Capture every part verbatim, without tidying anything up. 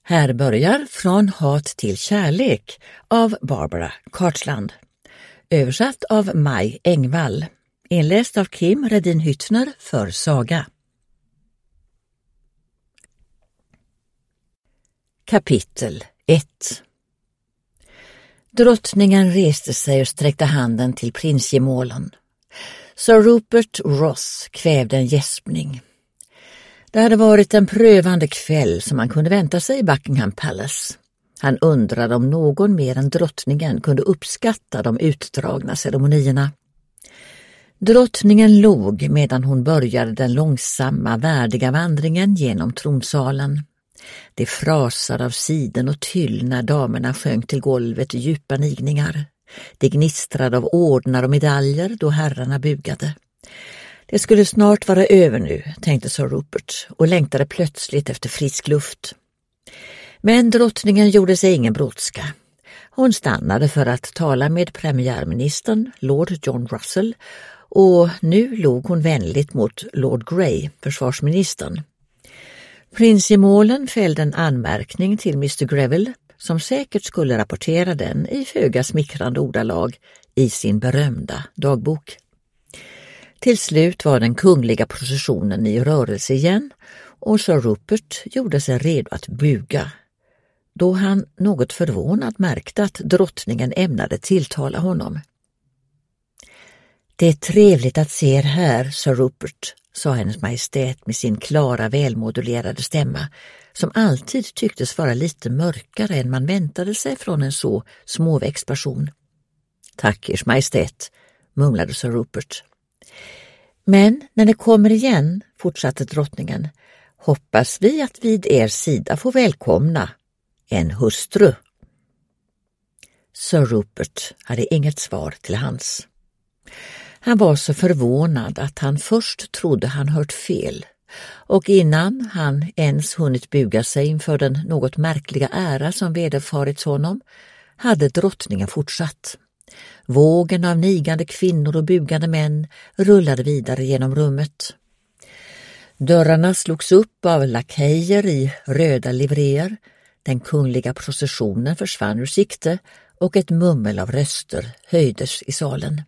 Här börjar Från hat till kärlek av Barbara Cartland. Översatt av Maj Engvall. Inläst av Kim Redin Hyttner för Saga. Kapitel ett. Drottningen reste sig och sträckte handen till prinsgemålen. Sir Rupert Ross kvävde en gäspning. Det hade varit en prövande kväll som man kunde vänta sig i Buckingham Palace. Han undrade om någon mer än drottningen kunde uppskatta de utdragna ceremonierna. Drottningen log medan hon började den långsamma, värdiga vandringen genom tronsalen. Det frasade av siden och tyll när damerna sjönk till golvet i djupa nigningar. Det gnistrade av ordnar och medaljer då herrarna bugade. Det skulle snart vara över nu, tänkte Sir Rupert och längtade plötsligt efter frisk luft. Men drottningen gjorde sig ingen brådska. Hon stannade för att tala med premiärministern, Lord John Russell, och nu log hon vänligt mot Lord Grey, försvarsministern. Prinsgemålen fällde en anmärkning till mister Greville, som säkert skulle rapportera den i föga smickrande ordalag i sin berömda dagbok. Till slut var den kungliga processionen i rörelse igen och Sir Rupert gjorde sig redo att buga, då han något förvånad märkte att drottningen ämnade tilltala honom. Det är trevligt att se er här, Sir Rupert, sa hennes majestät med sin klara, välmodulerade stämma, som alltid tycktes vara lite mörkare än man väntade sig från en så småväxt person. Tack, ers majestät, mumlade Sir Rupert. Men när ni kommer igen, fortsatte drottningen, hoppas vi att vid er sida få välkomna en hustru. Sir Rupert hade inget svar till hans. Han var så förvånad att han först trodde han hört fel, och innan han ens hunnit buga sig inför den något märkliga ära som vederfarits honom, hade drottningen fortsatt. Vågen av nigande kvinnor och bugande män rullade vidare genom rummet. Dörrarna slogs upp av lakejer i röda livréer, den kungliga processionen försvann ur sikte och ett mummel av röster höjdes i salen.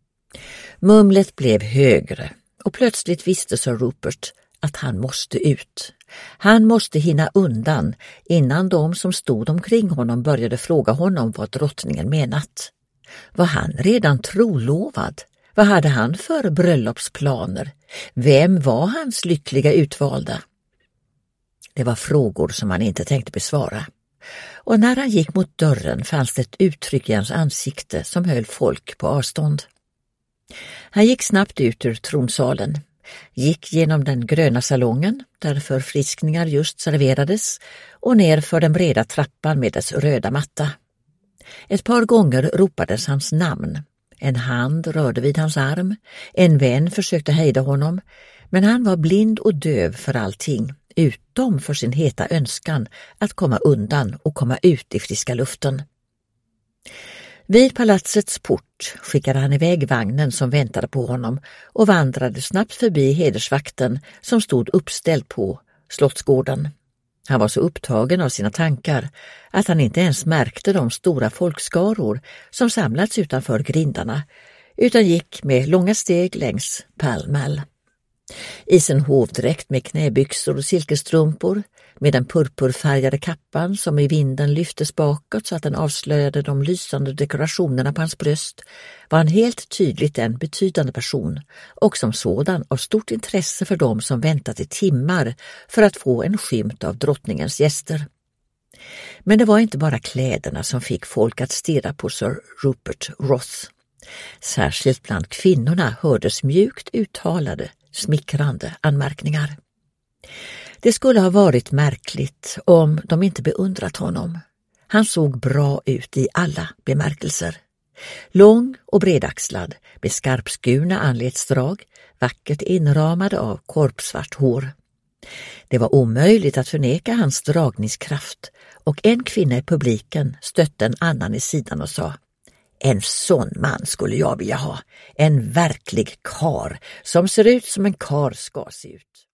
Mumlet blev högre och plötsligt visste Sir Rupert att han måste ut. Han måste hinna undan innan de som stod omkring honom började fråga honom vad drottningen menat. Var han redan trolovad? Vad hade han för bröllopsplaner? Vem var hans lyckliga utvalda? Det var frågor som han inte tänkte besvara. Och när han gick mot dörren fanns det ett uttryck i hans ansikte som höll folk på avstånd. Han gick snabbt ut ur tronsalen, gick genom den gröna salongen där förfriskningar just serverades och ner för den breda trappan med dess röda matta. Ett par gånger ropades hans namn. En hand rörde vid hans arm. En vän försökte hejda honom, men han var blind och döv för allting, utom för sin heta önskan att komma undan och komma ut i friska luften. Vid palatsets port skickade han iväg vagnen som väntade på honom och vandrade snabbt förbi hedersvakten som stod uppställd på slottsgården. Han var så upptagen av sina tankar att han inte ens märkte de stora folkskaror som samlats utanför grindarna, utan gick med långa steg längs Pall Mall. I sin hovdräkt med knäbyxor och silkestrumpor, med den purpurfärgade kappan som i vinden lyftes bakåt så att den avslöjade de lysande dekorationerna på hans bröst, var han helt tydligt en betydande person och som sådan av stort intresse för dem som väntat i timmar för att få en skymt av drottningens gäster. Men det var inte bara kläderna som fick folk att stirra på Sir Rupert Ross. Särskilt bland kvinnorna hördes mjukt uttalade, smickrande anmärkningar. Det skulle ha varit märkligt om de inte beundrat honom. Han såg bra ut i alla bemärkelser. Lång och bredaxlad, med skarpskurna anletsdrag, vackert inramade av korpsvart hår. Det var omöjligt att förneka hans dragningskraft, och en kvinna i publiken stötte en annan i sidan och sa: En sån man skulle jag vilja ha, en verklig kar som ser ut som en kar ska se ut.